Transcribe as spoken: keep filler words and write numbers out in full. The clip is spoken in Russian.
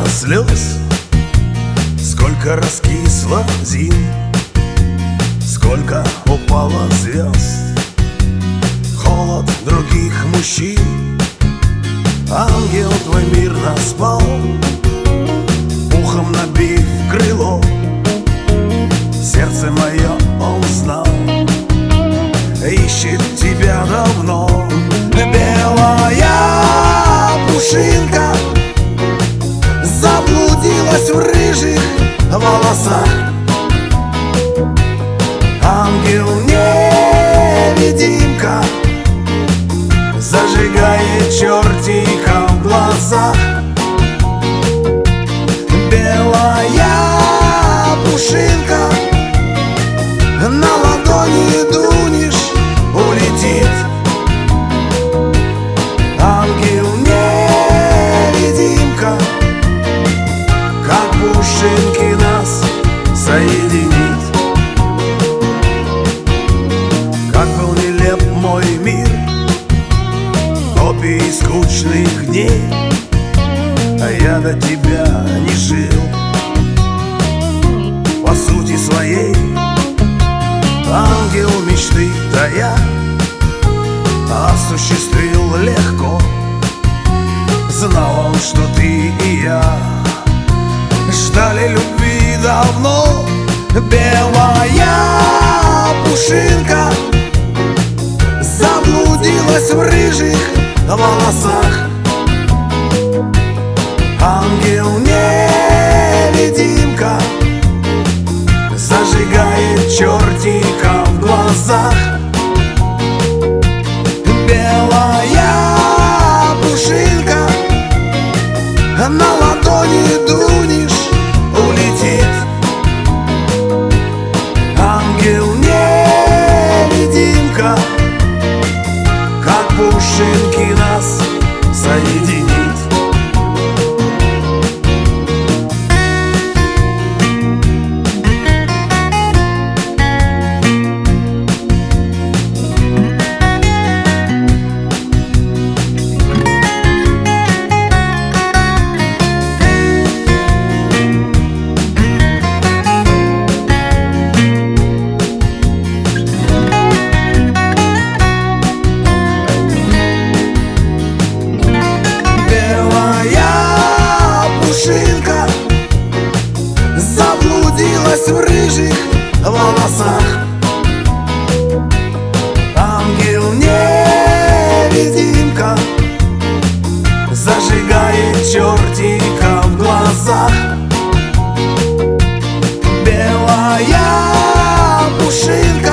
слез, сколько раскисло зим, сколько упало звезд, холод других мужчин. Ангел твой мирно спал, ухом набив крыло. Сердце мое он знал, ищет тебя давно. Белая пушинка заблудилась в рыжих волосах. Ангел-невидимка зажигает чертика в глазах. Белая пушинка, на ладони дунешь, улетит. Ангел-невидимка, как пушинки нас соединит. Как был нелеп мой мир, копии скучных дней, а я до тебя не жил. По сути своей ангел мечты тая осуществил легко. Знал он, что ты и я ждали любви давно. Белая пушинка заблудилась в рыжих волосах. Ангел-невидимка зажигает чертика в глазах. Белая пушинка, на ладони дунешь, улетит. Ангел-невидимка, как пушинки нас соединит. Пушинка заблудилась в рыжих волосах. Ангел-невидимка зажигает чертика в глазах. Белая пушинка